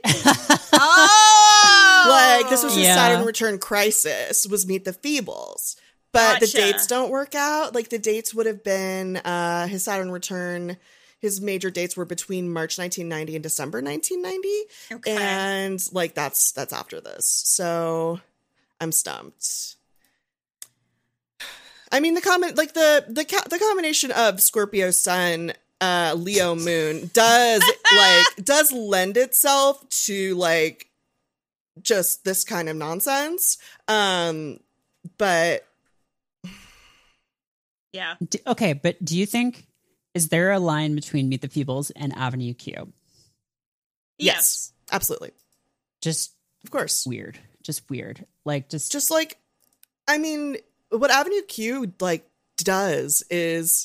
oh, Like this was his Yeah. Saturn return crisis was Meet the Feebles. But the Gotcha. dates don't work out. Like the dates would have been his Saturn return. His major dates were between March 1990 and December 1990. Okay. And like that's after this. So I'm stumped. I mean the combination of Scorpio Sun, Leo Moon does lend itself to like just this kind of nonsense. But yeah. Okay, but do you think, is there a line between Meet the Feebles and Avenue Q? yes, absolutely. Just Of course. weird. Just weird. Like, Just like, I mean, what Avenue Q like does is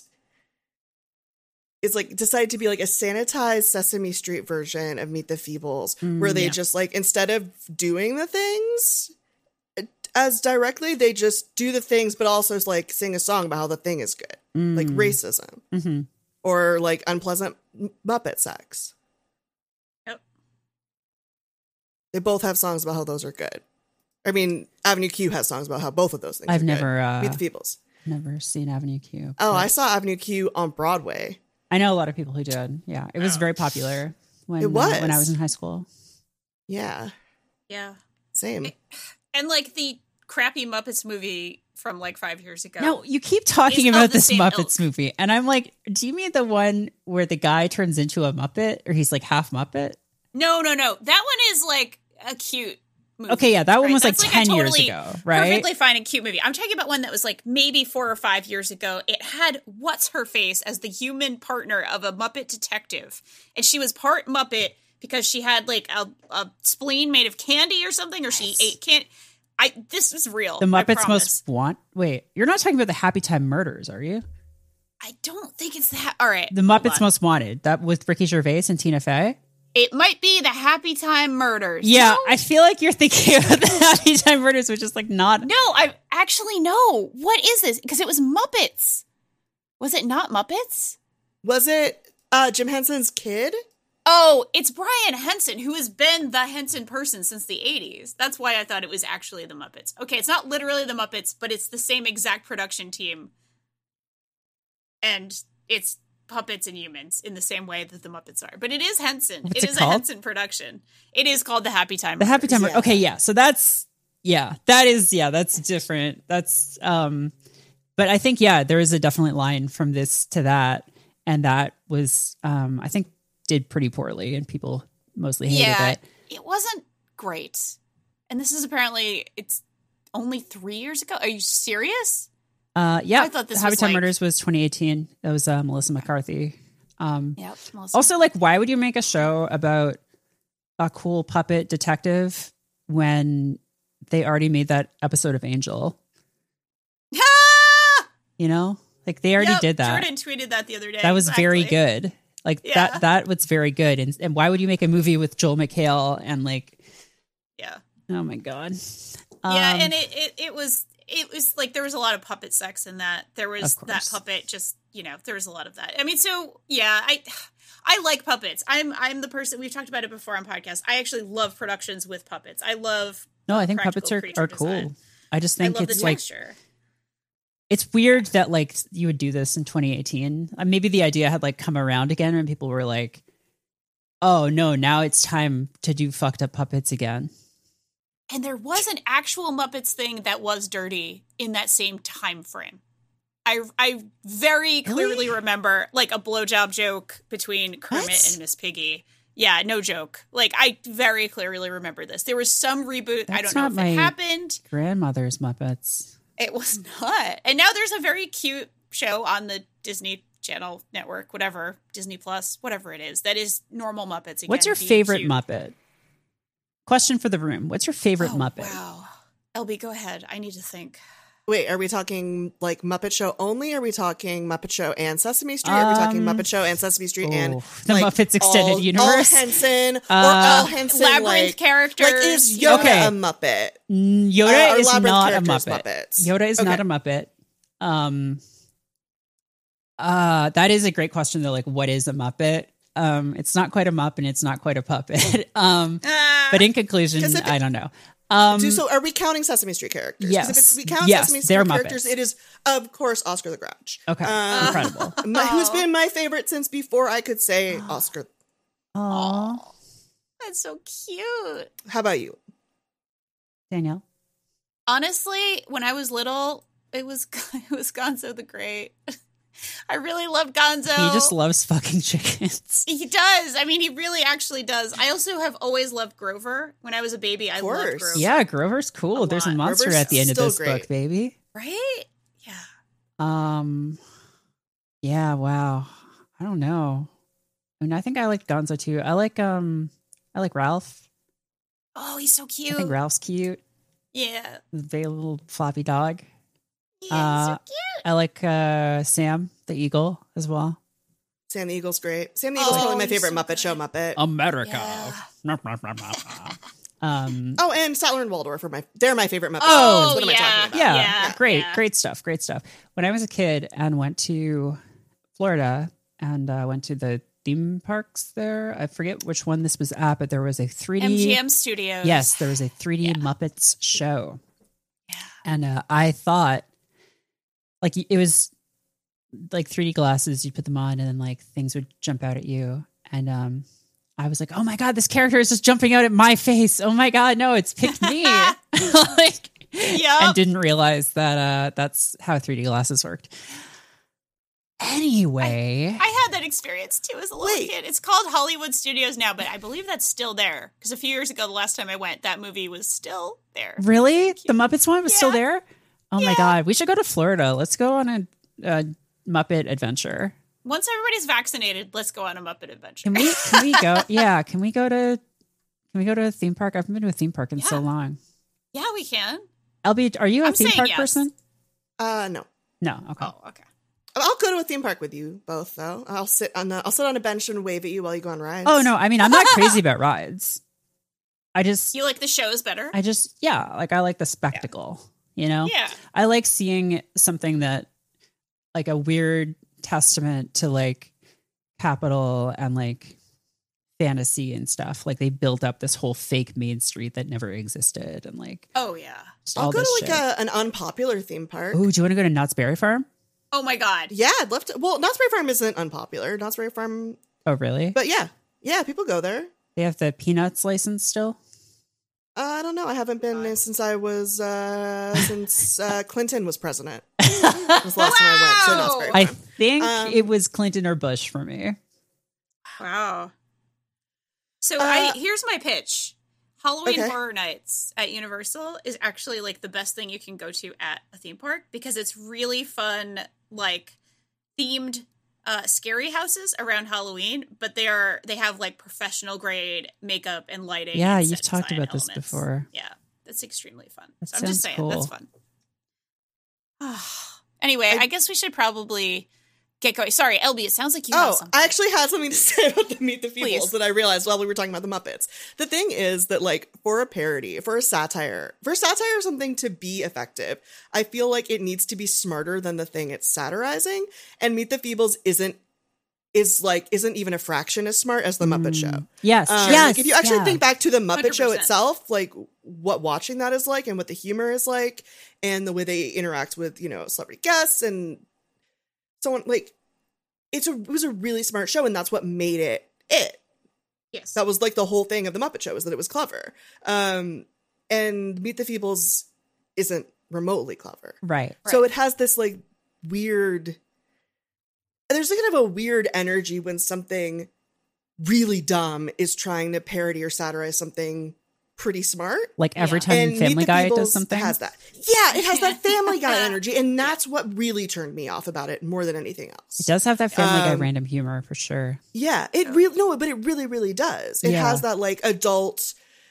like decide to be like a sanitized Sesame Street version of Meet the Feebles, where they yeah. just like, instead of doing the things as directly, they just do the things, but also like sing a song about how the thing is good, like racism Mm-hmm. or like unpleasant Muppet sex. Yep. They both have songs about how those are good. I mean, Avenue Q has songs about how both of those things I've are never, good. Meet the Feebles. never seen Avenue Q. Oh, but I saw Avenue Q on Broadway. I know a lot of people who did. Yeah, it was very popular when It was. when I was in high school. Yeah, Yeah. same. And like the crappy Muppets movie from like 5 years ago. No, you keep talking It's about of the this same Muppets ilk. movie, and I'm like, do you mean the one where the guy turns into a Muppet, or he's like half Muppet? No. That one is like a cute movie. Okay, yeah, that one was That's like 10 years totally ago, right? Perfectly fine and cute movie. I'm talking about one that was like maybe 4 or 5 years ago. It had what's her face as the human partner of a Muppet detective, and she was part Muppet because she had like a spleen made of candy or something, or she ate candy. This was real. The Muppets Most Want. Wait, you're not talking about the Happy Time Murders, are you? I don't think it's that. All right, The Muppets Most Wanted. That with Ricky Gervais and Tina Fey. It might be the Happy Time Murders. Yeah, No? I feel like you're thinking about the Happy Time Murders, which is like not. No, I actually no. What is this? Because it was Muppets. Was it not Muppets? Was it Jim Henson's kid? Oh, it's Brian Henson, who has been the Henson person since the 80s. That's why I thought it was actually the Muppets. Okay, it's not literally the Muppets, but it's the same exact production team. And it's puppets and humans in the same way that the Muppets are. But it is Henson. What's It it is called? a Henson production. It is called The Happy Time The Happy Time. Yeah. Okay, yeah. So that's that's different. That's but I think there is a definite line from this to that, and that was I think did pretty poorly, and people mostly hated it. It wasn't great. And this is apparently it's only 3 years ago. Are you serious? Yeah, I thought this Happy was Time like- Murders was 2018. That was Melissa McCarthy. Yep. Also, like, why would you make a show about a cool puppet detective when they already made that episode of Angel? You know, like they already did that. Jordan tweeted that the other day. That was very Exactly. good. Like Yeah. that was very good. And why would you make a movie with Joel McHale and like, Yeah. oh my God. Yeah, and it was like there was a lot of puppet sex in that. There was Of that course. puppet just, there was a lot of that. I mean, so yeah, I like puppets. I'm the person, we've talked about it before on podcasts. I actually love productions with puppets. I love No, I think practical puppets are creature cool. design. I just I think love it's the like, texture. it's weird that like you would do this in 2018. Maybe the idea had like come around again and people were like, oh no, now it's time to do fucked up puppets again. And there was an actual Muppets thing that was dirty in that same time frame. I very clearly remember like a blowjob joke between Kermit What? and Miss Piggy. Yeah, no joke. Like I very clearly remember this. There was some reboot. I That's don't know not if my- it happened. Grandmother's Muppets. It was not. And now there's a very cute show on the Disney Channel network, whatever, Disney Plus, whatever it is, that is normal Muppets again. What's your being favorite cute. Muppet? Question for the room. What's your favorite Muppet? Wow. LB, go ahead. I need to think. Wait, are we talking like Muppet Show only? Are we talking Muppet Show and Sesame Street? Are we talking Muppet Show and Sesame Street and the like, Muppets Extended all Universe? Henson or all Henson Labyrinth like, characters. Like is Yoda Okay. a Muppet? Yoda Or is Labyrinth not a characters, Muppet. Muppets. Yoda is not Okay. a Muppet. That is a great question though. Like, what is a Muppet? It's not quite a Muppet and it's not quite a puppet. But in conclusion, 'Cause if it- I don't know. So are we counting Sesame Street characters? 'Cause Yes. if we count Yes, Sesame they're Street characters, Muppets. it is of course Oscar the Grouch. Okay, incredible. Who's been my favorite since before I could say Oscar. Aw, That's so cute. How about you? Danielle. Honestly, when I was little, it was Gonzo the Great. I really loved Gonzo. He just loves fucking chickens. He does. I mean, he really actually does. I also have always loved Grover. When I was a baby, I loved course. Grover. Yeah, Grover's cool. There's a lot. monster Grover's at the end of still this great. book, baby. Right? Yeah. Yeah, wow. I don't know. I mean, I think I like Gonzo too. I like Ralph. Oh, he's so I cute. think Ralph's cute. Yeah. The very little floppy dog. Yeah, he's so cute. I like Sam the Eagle as well. Sam the Eagle's great. Sam the Eagle's probably my he's favorite so Muppet good. Show Muppet. America. Yeah. Oh, and Statler and Waldorf are they're my favorite Muppet Oh, Shows. What am I talking about? Yeah, Yeah, great, yeah. great stuff, great stuff. When I was a kid and went to Florida and went to the theme parks there, I forget which one this was at, but there was a 3D MGM Studios. Yes, there was a 3D Muppets show. Yeah. And I thought, like, it was like 3D glasses, you put them on and then like things would jump out at you. And I was like, oh my God, this character is just jumping out at my face. Oh my God, no, it's picked me. Like, Yep. and didn't realize that that's how 3D glasses worked. Anyway. I had that experience too as a little kid. It's called Hollywood Studios now, but I believe that's still there because a few years ago, the last time I went, that movie was still there. Really? The Muppets one was still there? Oh my God. We should go to Florida. Let's go on a Muppet adventure. Once everybody's vaccinated, let's go on a Muppet adventure. Can we go? Yeah. Can we go to a theme park? I haven't been to a theme park in so long. Yeah, we can. LB, are you a theme park yes. person? No. No. Okay. Oh, okay. I'll go to a theme park with you both, though. I'll sit on a bench and wave at you while you go on rides. Oh no, I mean I'm not crazy about rides. You like the shows better? I like the spectacle. You know? Yeah. I like seeing something that like a weird testament to like capital and like fantasy and stuff. Like they built up this whole fake Main Street that never existed and like oh yeah. I'll go to like an unpopular theme park. Oh, do you want to go to Knott's Berry Farm? Oh my God. Yeah, I'd love to. Well, Knott's Berry Farm isn't unpopular. Knott's Berry Farm. Oh, really? But yeah, people go there. They have the Peanuts license still? I don't know. I haven't been since Clinton was president. That was the last time I went to Knott's Berry Farm. I think it was Clinton or Bush for me. Wow. So here's my pitch. Halloween Horror Nights at Universal is actually like the best thing you can go to at a theme park because it's really fun, like themed scary houses around Halloween, but they have like professional grade makeup and lighting. Yeah, and you've talked about this before. Yeah, that's extremely fun. That So I'm just saying cool. that's fun. Anyway, I guess we should probably get going. Sorry, LB, it sounds like you have something. I actually had something to say about the Meet the Feebles Please. that I realized while we were talking about the Muppets. The thing is that, like, for a parody, for satire or something to be effective, I feel like it needs to be smarter than the thing it's satirizing. And Meet the Feebles isn't even a fraction as smart as the Muppet Show. Yes. Like, if you actually think back to the Muppet Show 100%. itself, like what watching that is like and what the humor is like and the way they interact with, celebrity guests and so on, like it was a really smart show and that's what made it. Yes. That was like the whole thing of the Muppet Show is that it was clever. And Meet the Feebles isn't remotely clever. Right. So it has this like weird, there's like kind of a weird energy when something really dumb is trying to parody or satirize something pretty smart. Like every time And Family Meet the Guy Feebles does something. has that. Yeah, it has that Family Guy energy, and that's what really turned me off about it more than anything else. It does have that Family Guy random humor for sure. Yeah, it really, really does. It has that like adult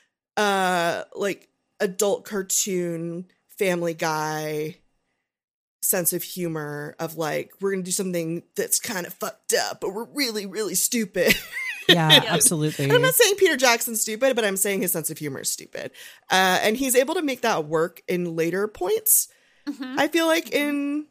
cartoon Family Guy sense of humor of like, we're going to do something that's kind of fucked up, but we're really, really stupid. Yeah, absolutely. And I'm not saying Peter Jackson's stupid, but I'm saying his sense of humor is stupid. And he's able to make that work in later points. Mm-hmm. I feel like in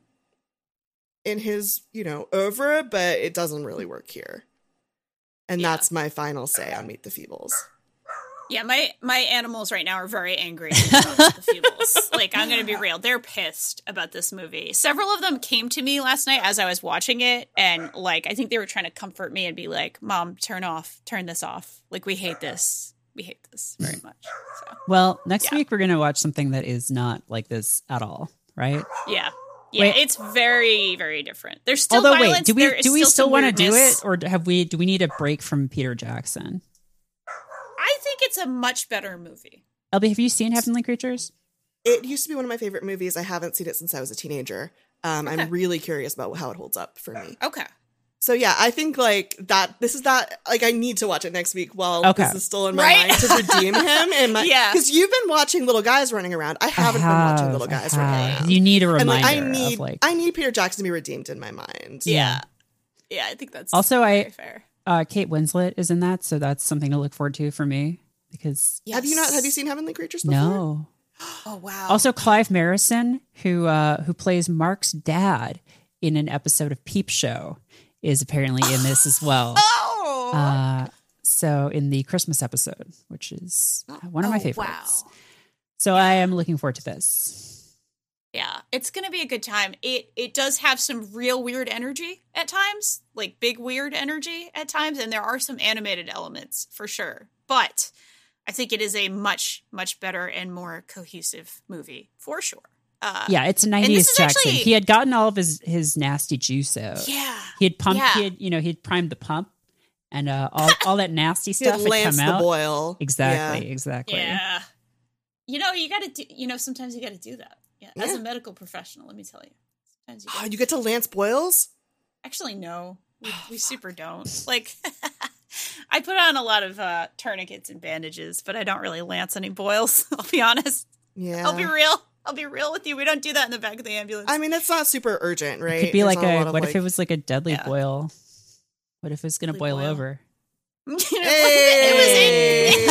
his, oeuvre, but it doesn't really work here. And that's my final say on Meet the Feebles. Yeah, my animals right now are very angry about the Feebles. Like, I'm going to be real. They're pissed about this movie. Several of them came to me last night as I was watching it. And, like, I think they were trying to comfort me and be like, Mom, turn this off. Like, we hate this. We hate this very much. So, well, next week we're going to watch something that is not like this at all, right? yeah. Yeah, Wait. it's very, very different. There's still Although, violence. wait, do we still want to do weirdness. it? Or do we need a break from Peter Jackson? I think it's a much better movie. LB, have you seen Heavenly Creatures? It used to be one of my favorite movies. I haven't seen it since I was a teenager. I'm really curious about how it holds up for me. Okay. So yeah, I think like that. This is that. Like I need to watch it next week while this is still in my Right? mind to redeem him. And Yeah. because you've been watching Little Guys running around. I haven't been watching Little Guys running around. You need a And reminder. I need Peter Jackson to be redeemed in my mind. Yeah. Yeah, I think that's Also, very fair. Kate Winslet is in that, so that's something to look forward to for me. Because Have you seen Heavenly Creatures before? no. Oh wow. Also, Clive Marison, who plays Mark's dad in an episode of Peep Show, is apparently in this as well. Oh. So in the Christmas episode, which is one of my favorites. Wow. So I am looking forward to this. Yeah, it's going to be a good time. It does have some real weird energy at times, like big weird energy at times, and there are some animated elements for sure. But I think it is a much, much better and more cohesive movie for sure. Yeah, it's a 90s this is Jackson. actually- He had gotten all of his nasty juice out. Yeah. He'd pumped. He'd primed the pump, and all that nasty stuff He'd had come lance out. the boil. Exactly. Yeah. You got to do. Sometimes you got to do that. Yeah. As a medical professional, let me tell you. Sometimes you get to lance boils? Actually, no. We super don't. Like, I put on a lot of tourniquets and bandages, but I don't really lance any boils. I'll be honest. Yeah. I'll be real with you. We don't do that in the back of the ambulance. I mean, it's not super urgent, right? It could be like what if it was like a deadly boil? What if it's going to boil over? We should end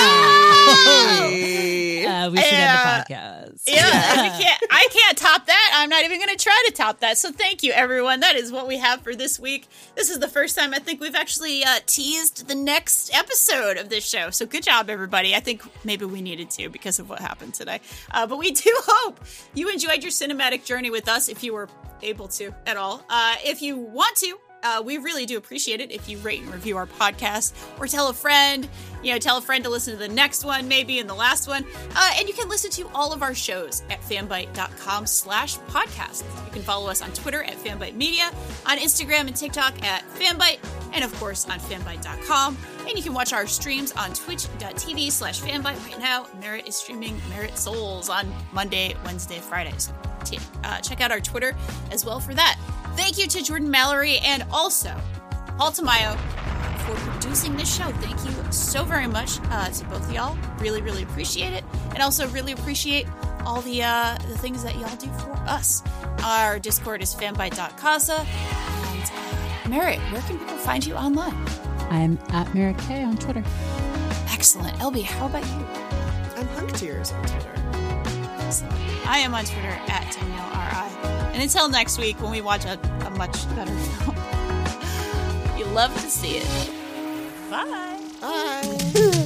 the podcast. Yeah, I can't top that. I'm not even going to try to top that. So thank you, everyone. That is what we have for this week. This is the first time I think we've actually teased the next episode of this show. So good job, everybody. I think maybe we needed to because of what happened today. But we do hope you enjoyed your cinematic journey with us, if you were able to at all. If you want to, we really do appreciate it if you rate and review our podcast, or tell a friend to listen to the next one, maybe, and the last one. And you can listen to all of our shows at fanbyte.com/podcast. You can follow us on Twitter at Fanbyte Media, on Instagram and TikTok at Fanbyte, and of course on fanbyte.com. And you can watch our streams on twitch.tv/fanbyte. Right now, Merritt is streaming Merritt Souls on Monday, Wednesday, Fridays. Check out our Twitter as well for that. Thank you to Jordan Mallory and also Paul Tamayo for producing this show. Thank you so very much to both of y'all. Really, really appreciate it. And also really appreciate all the things that y'all do for us. Our Discord is fanbyte.casa. And Merritt, where can people find you online? I'm at Merritt K on Twitter. Excellent. LB, how about you? I'm Hunktears on Twitter. Excellent. I am on Twitter at Danielle RI. And until next week, when we watch a much better film, you love to see it. Bye. Bye.